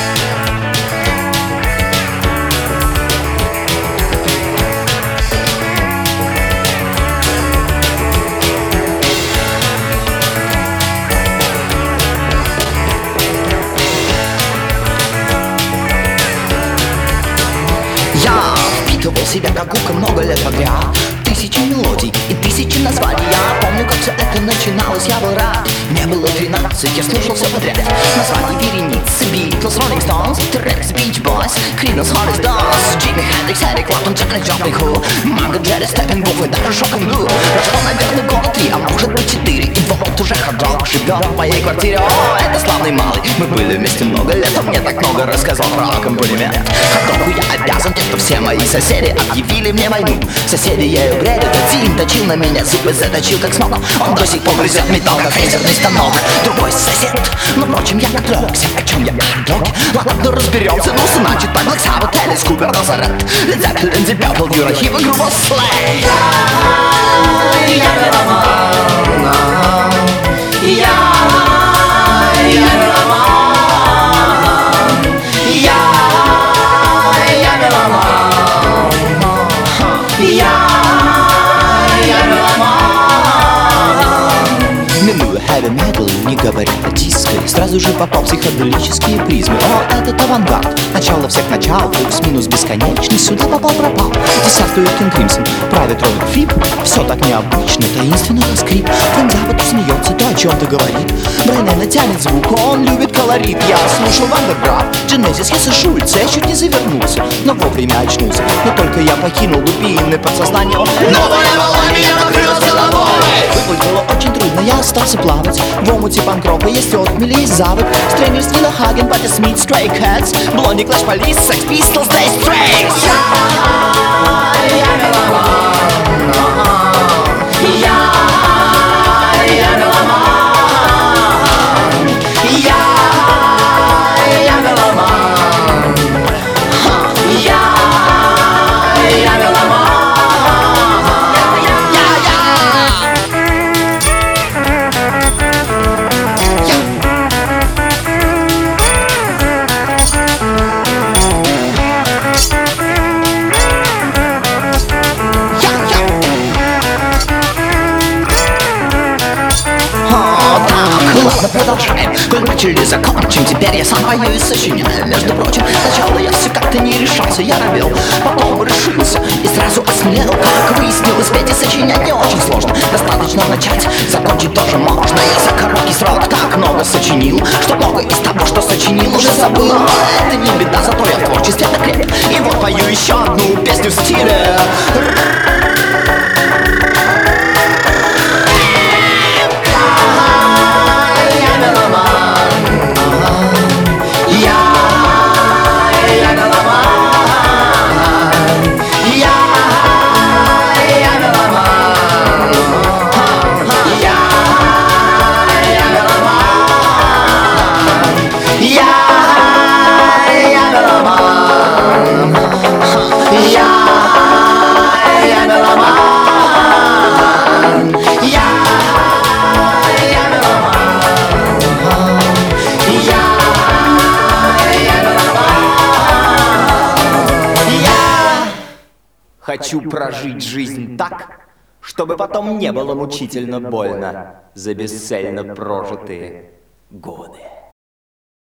Я впитывал себя как губка много лет подряд. Тысячи мелодий и тысячи названий. Я помню, как все это начиналось, я был рад. Мне было 13, я слушал все подряд. Названия вереницы: Beatles, Rolling Stones, T-Rex, Beach Boys, Creedence, Hollis Stones, Jimi Hendrix, Eric Clapton, Janis Joplin, Who, Mango, Jerry, Steppenwolf и даже Шок-н-Блю. Прошло, наверное, года 3, а может быть 4, и вот уже хард-рок живет в моей квартире. О, это славный малый, мы были вместе много лет. Он мне так много рассказал про аккомпанемент. Хард-року я обязан тем, что все мои соседи объявили мне войну. Соседи ею бредят, один точил на меня зубы, заточил как смог. Он до сих пор грызет металл, как фрезерный станок. Другой сосед, но впрочем я отвлекся. О чем я хард-рок? Ладно, разберемся. Ну, значит, так Black Sabbath, Alice Cooper, Nazareth, Led Zeppelin, Deep Purple, Eurohip и группа Slay. Минуя heavy metal, не говоря о диско, сразу же попал в психоделические призмы. О, этот авангард, начало всех начал, плюс-минус бесконечный, сюда попал-пропал. Десятую King Crimson, правит Роберт Фрип. Все так необычно, таинственно на скрип. Фрэнк Запад смеется, то о чем-то говорит. Брайан тянет звук, он любит колорит. Я слушал Вандерграф, Genesis, Хесса Шульца. Я чуть не завернулся, но вовремя очнулся. Но только я покинул глубины подсознания. Новая волна меня накрыла с головой. Выплыть было очень трудно, я остался плавать в омуте панк-рока. Есть отмели и завод. Стрэнгерс, Нила Хаген, Патти Смит, Stray Cats, Blondie, Clash Police, Sex Pistols, Dire Straits. Я меломан, я меломан, я меломан, я меломан. Ладно, продолжаем. Коль начали, закончим. Теперь я сам пою и сочиняю. Между прочим, сначала я все как-то не решался. Я робел, потом решился и сразу осмелел. Как выяснилось, петь и сочинять не очень сложно. Достаточно начать, закончить тоже можно. Я за короткий срок так много сочинил, что много из того, что сочинил, уже забыл. Но это не беда, зато я в творчестве окреп. И вот пою еще одну песню в стиле. Хочу прожить жизнь так, чтобы потом не было мучительно больно за бесцельно прожитые годы.